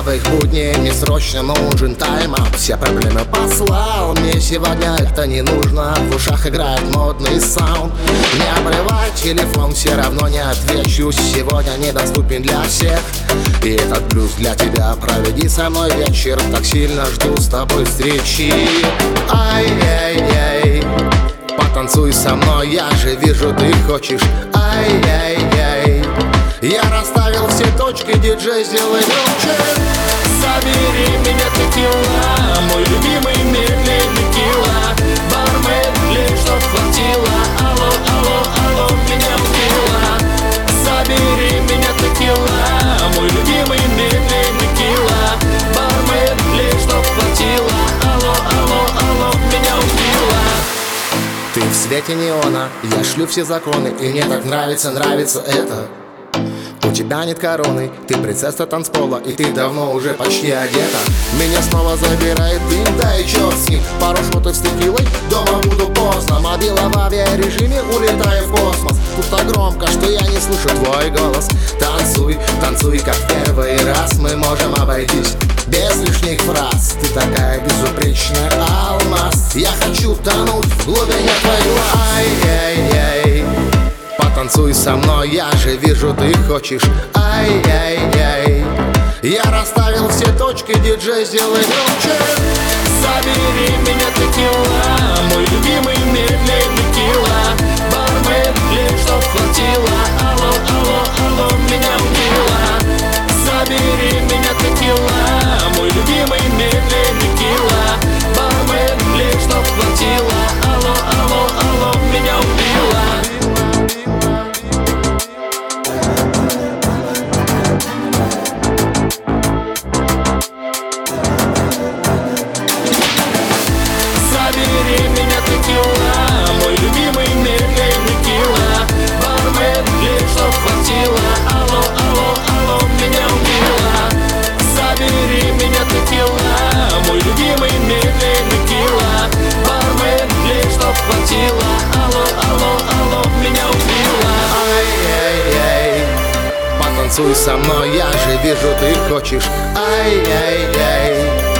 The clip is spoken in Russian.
твоих будней мне срочно нужен тайм-аут. Все проблемы послал, мне сегодня это не нужно. В ушах играет модный саунд. Не обрывай телефон, все равно не отвечу. Сегодня недоступен для всех, и этот блюз для тебя. Проведи со мной вечер, так сильно жду с тобой встречи. Ай-яй-яй, потанцуй со мной, я же вижу, ты хочешь. Ай-яй-яй, я расставил все точки, диджей, сделай громче. Забери меня, текила, мой любимый медленный килла. Бармен, лишь чтоб хватило. Алло, алло, алло, меня убило. Забери меня, текила, мой любимый медленный килла. Бармен, лишь чтоб хватило. Алло, алло, алло, меня убило. Ты в свете неона, я шлю все законы, и мне так нравится это. У тебя нет короны, ты принцесса танцпола, и ты давно уже почти одета. Меня снова забирает дым, да и черт с ним. Пару шотов с текилой, дома буду поздно. Мобила в авиарежиме, улетаю в космос. Тут так громко, что я не слышу твой голос. Танцуй, танцуй, как в первый раз. Мы можем обойтись без лишних фраз. Ты такая безупречная алмаз. Я хочу тонуть в глубине твоего. Ай-яй-яй, потанцуй со мной, я же вижу, ты хочешь. Ай-яй-яй, я расставил все точки, диджей, сделай громче. Забери меня, текила, мой любимый медленный килла. Бармен, лишь чтоб хватило. Алло, алло, алло, меня убило. Забери меня, текила, мой любимый медленный килла. Бармен, лишь чтоб хватило. Алло, алло, алло, меня убило. Забери меня, текила, мой любимый медленный килла. Бармен, лишь чтоб хватило. Алло, алло, алло, меня убило. Забери меня, текила, мой любимый медленный килла. Бармен, лишь чтоб хватило. Алло, алло, алло, меня убило. Ай-яй-яй, потанцуй со мной, я же вижу, ты хочешь. Ай-яй-яй,